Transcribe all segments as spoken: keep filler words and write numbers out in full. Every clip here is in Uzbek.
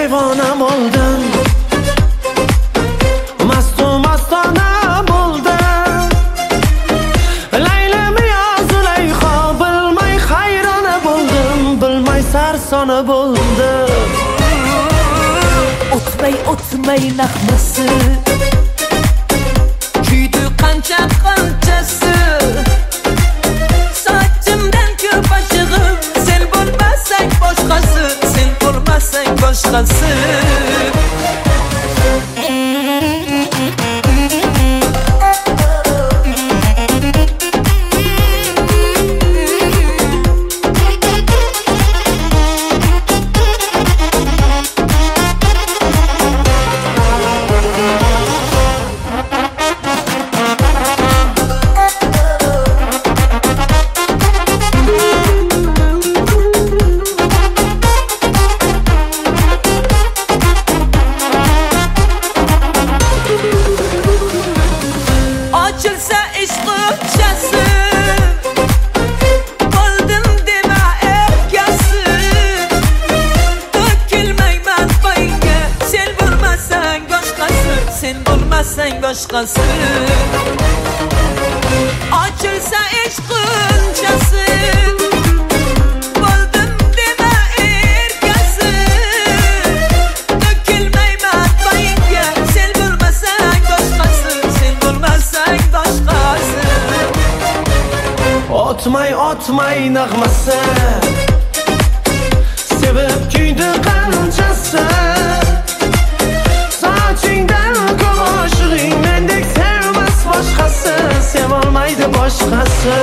devona bo'ldim, mastu mastona bo'ldim. Laylim yo Zulayho, bilmay hayrona bo'ldim, bilmay sarsona bo'ldim. O'tmay o'tmay naqmasi kuydi qancha qanchasi. Sochimdan ko'p ochig'im, sen bo'lmasang boshqasi, sen bo'lmasang boshqasi. Açılsa ishq o'chasi, bo'ldim dema erkasi. To'kilmayman poyga, sen bo'lmasang boshqasi, sen bo'lmasang boshqasi. Açılsa ishq o'chasi, bo'ldim dema erkasi. To'kilmayman poyga, sen bo'lmasang boshqasi, sen bo'lmasang boshqasi. O'tmay o'tmay nag'masi, sevib kuydi qanchasi. Sochingdan ko'p oshig'ing, mendek sevmas boshqasi, sevolmaydi boshqasi.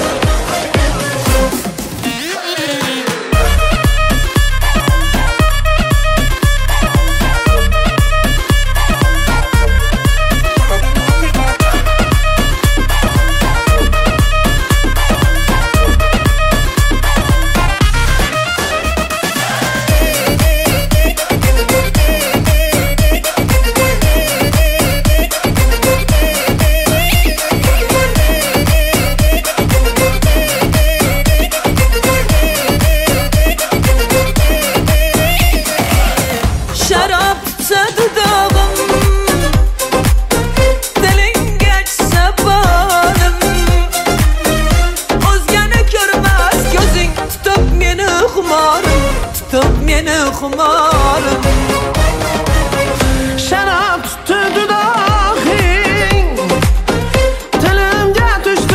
Şarap dudağım, dilin geçse balım. O'zgani ko'rmas ko'zing, tutup meni xumorim, tutup meni xumorim. Sharab tutdi dudog'ing, tilimga tushdi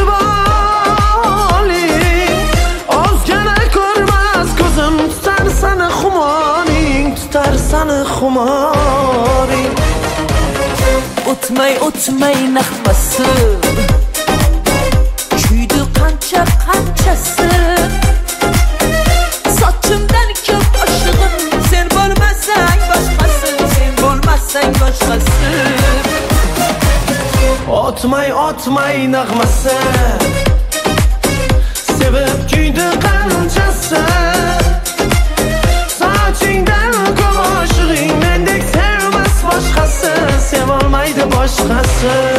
boling. O'zgani ko'rmas ko'zim, tutar sani xumoring, tutar sani xumoring. O'tmay o'tmay naqmasi kuydi qancha qanchasi. Sochimdan ko'p oshig'im, sen bo'lmasang boshqasi, sen bo'lmasang boshqasi. O'tmay o'tmay nag'masi, sevib kuydi qanchasi. Sochingdan ko'p oshig'ing, mendek sevmas boshqasi, sevolmaydi boshqasi.